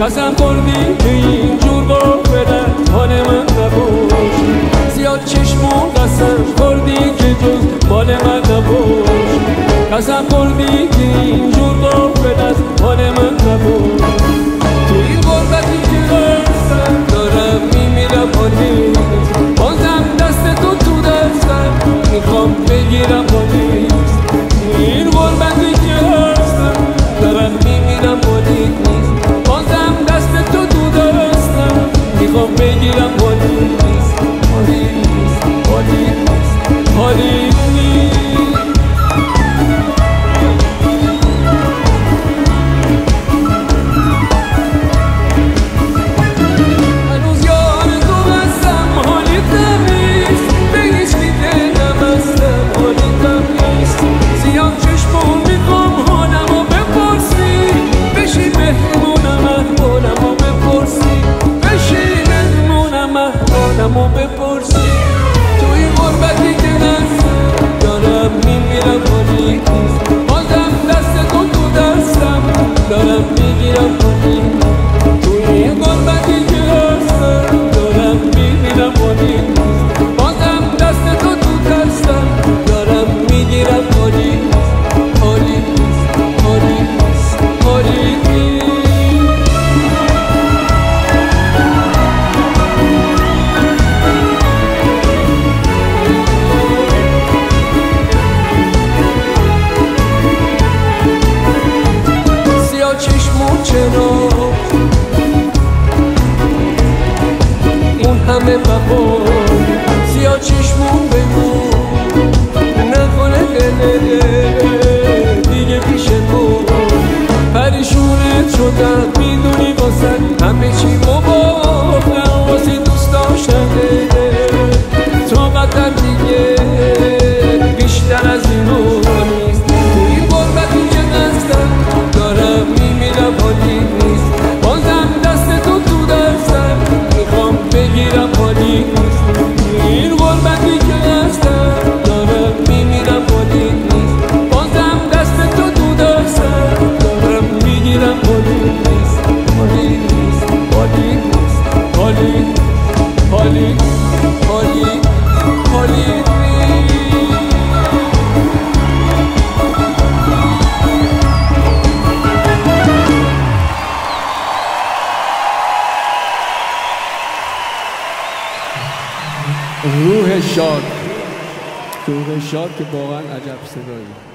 قسم خوردی که اینجور با بدن حال من نباش. زیاد چشمون قسم خوردی که جز مال من نباش. قسم خوردی که اینجور با بدن حال من نباش. تو این غربتی که هستم دارم میمیرم حالی بازم دست تو دستم میخوام بگیرم حالی. این غربتی که هستم دارم میمیرم حالی نیست بازم دست تو دستم میخوام بگیرم حالی نیست. حالی نیست حالی نیست حالی نیست. بپرسی تو این غربتی که هستم دارم میمیرم حالی نیست بازم دست تو دستم دارم میگیرم حالی نیست. تو این غربتی که هستم دارم میمیرم حالی نیست بازم دست تو دستم دارم میگیرم حالی نیست. حالی نیست حالی نیست حالی نیست. چرا اون همه وفا سیاه چشمون بمون نکنه دل دیگه پیش تو پریشونت شدم میدونی واسه همه چی مباهم واسه دوست داشتنه طاقتم دیگه بیشتر از اینو نیست. توی غربتی که هستم دارم میمیرم حالی نیست بازم دست تو دستم میخوام بگیرم حالی نیست. این غربتی که هستم دارم میمیرم حالی نیست بازم دست تو دستم دارم میگیرم حالی نیست. حالی نیست حالی نیست حالی حالی حالی حالی روح شاد که واقعا عجب صدایی.